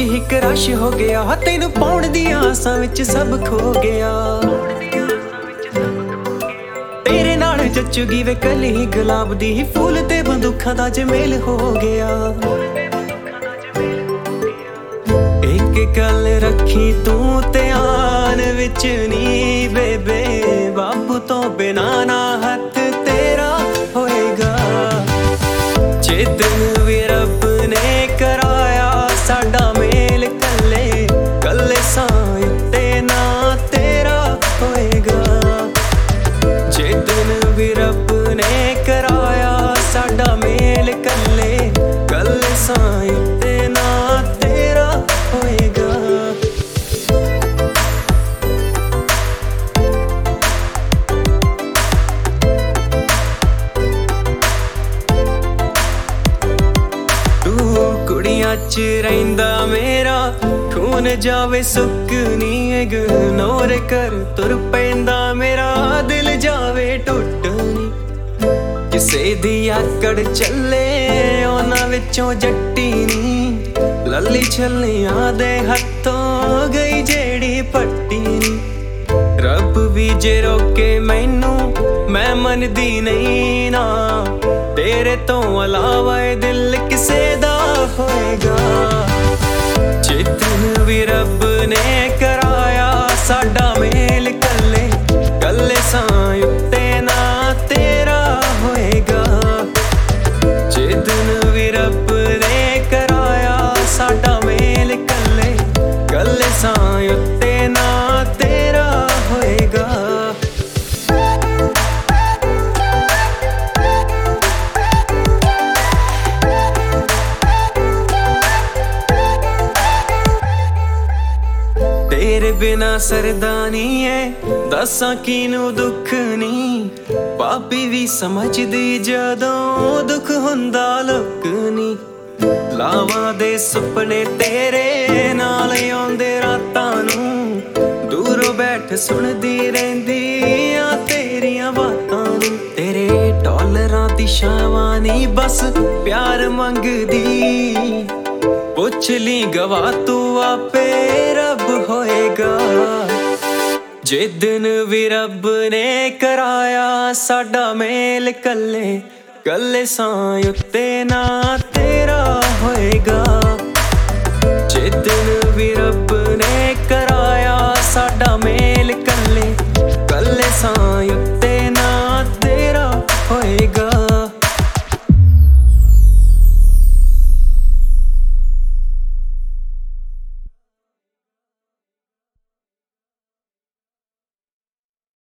ਹੀ crush ਹੋ ਗਿਆ, ਤੈਨੂੰ ਪਾਉਣ ਦੀਆਂ ਆਸਾਂ ਵਿੱਚ ਸਭ ਖੋ ਗਿਆ। ਤੇਰੇ ਨਾਲ ਜੱਚੂਗੀ ਵੇ ਕਲੀ ਗੁਲਾਬ ਦੀ, ਫੁੱਲ ਤੇ ਬੰਦੂਖਾਂ ਦਾ ਜਮੇਲ ਹੋ ਗਿਆ। ਇੱਕ ਗੱਲ ਰੱਖੀ ਤੂੰ ਧਿਆਨ ਵਿੱਚ ਨੀ ਬੇਬੇ, ਬਾਪੂ ਤੋਂ ਬਿਨਾਂ ਨਾ ਹੱਥ ਤੇਰਾ ਹੋਏਗਾ। ਜਿੱਦਣ ਵੀ ਰੱਬ ਨੇ ਕਰਾਇਆ ਸਾਡਾ ਮੇਲ, ਕੱਲੇ ਕੱਲੇ ਸਾਂ ਉੱਤੇ ਨਾ ਤੇਰਾ ਹੋਏਗਾ। ਜਿੱਦਣ ਵੀ ਰੱਬ ਨੇ ਕਰਾਇਆ ਸਾਡਾ ਮੇਲ, ਕੱਲੇ ਕੱਲੇ ਸਾਂ ਉੱਤੇ ਨਾ ਤੇਰਾ ਹੋਏਗਾ। ਤੂੰ ਕੁੜੀਆਂ 'ਚ ਰਹਿੰਦਾ ਮੇਰਾ ਖੂਨ ਜਾਵੇ ਸੁੱਕ ਨੀ, ਇਗਨੋਰ ਕਰ ਤੁਰ ਪੈਂਦਾ ਮੇਰਾ ਦਿਲ ਜਾਵੇ ਟੁੱਟ ਨੀ। ਕਿਸੇ ਦੀ ਆਕੜ ਚੱਲੇ ਉਹਨਾਂ ਵਿੱਚੋਂ ਜੱਟੀ ਨੀ, ਲੱਲੀ ਛੱਲੀਆਂ ਦੇ ਹੱਥੋਂ ਗਈ ਜਿਹੜੀ ਪੱਟੀ ਨੀ। ਰੱਬ ਵੀ ਜੇ ਰੋਕੇ ਮੈਨੂੰ ਮੈਂ ਮੰਨਦੀ ਨਹੀਂ ਨਾ, ਤੇਰੇ ਤੋਂ ਇਲਾਵਾ ਇਹ ਦਿਲ ਕਿਸੇ ਦਾ ਹੋਏਗਾ। ਜਿੱਦਣ ਵੀ ਰੱਬ ਨੇ ਕਰਾਇਆ ਸਾਡਾ ਮੇਲ, ਕੱਲੇ ਕੱਲੇ ਸਾਂ ਉੱਤੇ ਨਾ ਤੇਰਾ ਹੋਏਗਾ। ਜਿੱਦਣ ਵੀ ਰੱਬ ਨੇ ਕਰਾਇਆ ਸਾਡਾ ਮੇਲ, ਕੱਲੇ ਕੱਲੇ ਸਾਂ ਉੱਤੇ ਨਾ ਤੇਰਾ ਹੋਏਗਾ। ਤੇਰੇ ਬਿਨਾ ਸਰਦਾ ਨੀ ਐ, ਦੱਸਾਂ ਕਿਨੂੰ ਦੁੱਖ ਨੀ। ਭਾਬੀ ਵੀ ਸਮਝਦੀ ਜਦੋਂ ਦੁੱਖ ਹੁੰਦਾ ਲੁੱਕ ਨੀ। ਲਾਵਾਂ ਦੇ ਸੁਪਨੇ ਤੇਰੇ ਨਾਲ ਆਉਂਦੇ ਰਾਤਾਂ ਨੂੰ, ਦੂਰੋਂ ਬੈਠ ਸੁਣਦੀ ਰਹਿੰਦੀ ਆ ਤੇਰੀਆਂ ਬਾਤਾਂ ਨੂੰ। ਤੇਰੇ ਡਾਲਰਾਂ ਦੀ ਛਾਵਾਂ ਨੀ ਬਸ ਪਿਆਰ ਮੰਗਦੀ, ਪੁੱਛ ਲਈ ਗਵਾ ਤੂੰ ਆਪੇ ਰੱਬ ਹੋਏਗਾ। ਜਿੱਦਣ ਵੀ ਰੱਬ ਨੇ ਕਰਾਇਆ ਸਾਡਾ ਮੇਲ, ਕੱਲੇ ਕੱਲੇ ਸਾਂ ਉੱਤੇ ਨਾ ਤੇਰਾ ਹੋਏਗਾ। ਜਿੱਦਣ ਵੀ ਰੱਬ ਨੇ ਕਰਾਇਆ ਸਾਡਾ